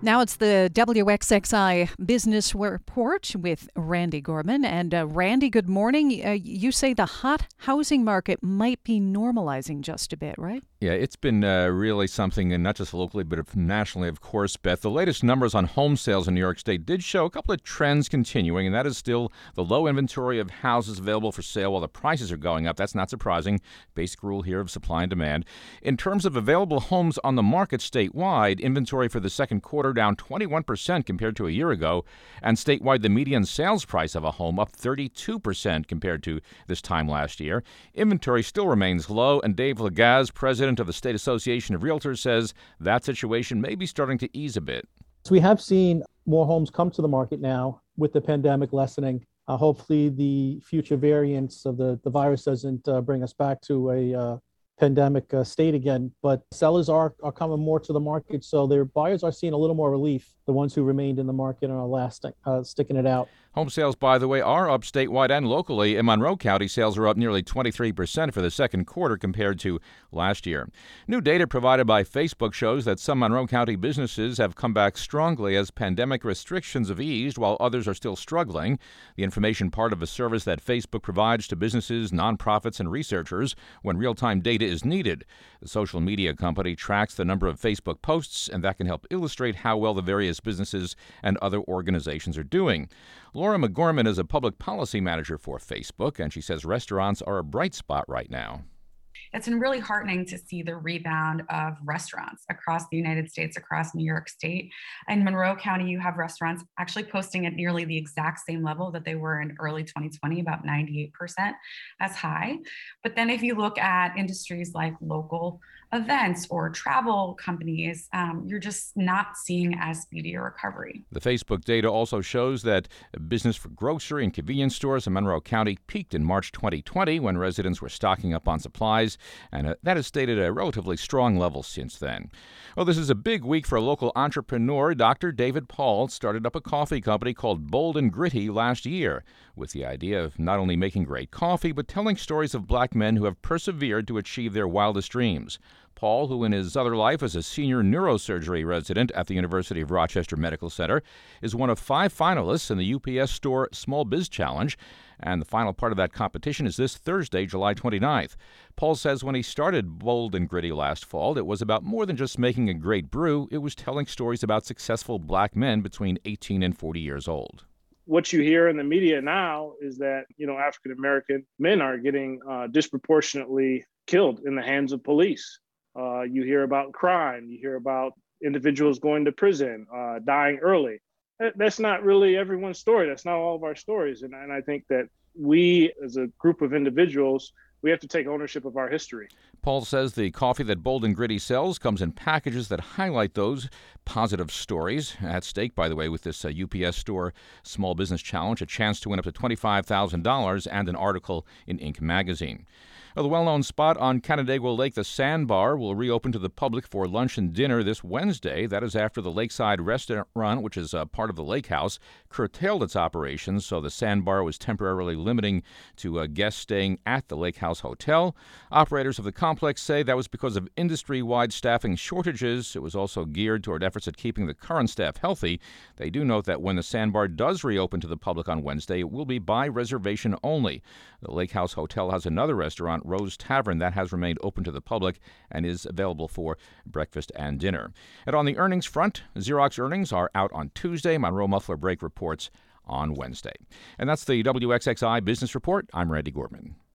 Now it's the WXXI Business Report with Randy Gorman. And Randy, good morning. You say the hot housing market might be normalizing just a bit, right? Yeah, it's been really something, and not just locally, but nationally, of course, Beth. The latest numbers on home sales in New York State did show a couple of trends continuing, and that is still the low inventory of houses available for sale while the prices are going up. That's not surprising. Basic rule here of supply and demand. In terms of available homes on the market statewide, inventory for the second quarter down 21% compared to a year ago, and statewide the median sales price of a home up 32% compared to this time last year. Inventory still remains low, and Dave Lagaz, president of the State Association of Realtors, says that situation may be starting to ease a bit. So we have seen more homes come to the market now with the pandemic lessening. Hopefully the future variants of the virus doesn't bring us back to a pandemic state again, but sellers are coming more to the market, so their buyers are seeing a little more relief, the ones who remained in the market and are lasting, sticking it out. Home sales, by the way, are up statewide and locally. In Monroe County, sales are up nearly 23% for the second quarter compared to last year. New data provided by Facebook shows that some Monroe County businesses have come back strongly as pandemic restrictions have eased, while others are still struggling. The information part of a service that Facebook provides to businesses, nonprofits, and researchers when real-time data is needed. The social media company tracks the number of Facebook posts, and that can help illustrate how well the various businesses and other organizations are doing. Laura McGorman is a public policy manager for Facebook, and she says restaurants are a bright spot right now. It's been really heartening to see the rebound of restaurants across the United States, across New York State. In Monroe County, you have restaurants actually posting at nearly the exact same level that they were in early 2020, about 98% as high. But then if you look at industries like local events or travel companies, you're just not seeing as speedy a recovery. The Facebook data also shows that business for grocery and convenience stores in Monroe County peaked in March 2020 when residents were stocking up on supplies, and that has stayed at a relatively strong level since then. Well, this is a big week for a local entrepreneur. Dr. David Paul started up a coffee company called Bold and Gritty last year with the idea of not only making great coffee, but telling stories of black men who have persevered to achieve their wildest dreams. Paul, who in his other life is a senior neurosurgery resident at the University of Rochester Medical Center, is one of 5 finalists in the UPS Store Small Biz Challenge, and the final part of that competition is this Thursday, July 29th. Paul says when he started Bold and Gritty last fall, it was about more than just making a great brew. It was telling stories about successful black men between 18 and 40 years old. What you hear in the media now is that, African American men are getting disproportionately killed in the hands of police. You hear about crime. You hear about individuals going to prison, dying early. That's not really everyone's story. That's not all of our stories. And I think that we, as a group of individuals, we have to take ownership of our history. Paul says the coffee that Bold and Gritty sells comes in packages that highlight those positive stories. At stake, by the way, with this UPS Store Small Business Challenge, a chance to win up to $25,000 and an article in Inc. magazine. The well-known spot on Canandaigua Lake, the Sandbar, will reopen to the public for lunch and dinner this Wednesday. That is after the Lakeside Restaurant, which is part of the Lake House, curtailed its operations, so the Sandbar was temporarily limiting to guests staying at the Lake House Hotel. Operators of the complex say that was because of industry-wide staffing shortages. It was also geared toward efforts at keeping the current staff healthy. They do note that when the Sandbar does reopen to the public on Wednesday, it will be by reservation only. The Lake House Hotel has another restaurant, Rose Tavern, that has remained open to the public and is available for breakfast and dinner. And on the earnings front, Xerox earnings are out on Tuesday. Monroe Muffler Break reports on Wednesday. And that's the WXXI Business Report. I'm Randy Gorman.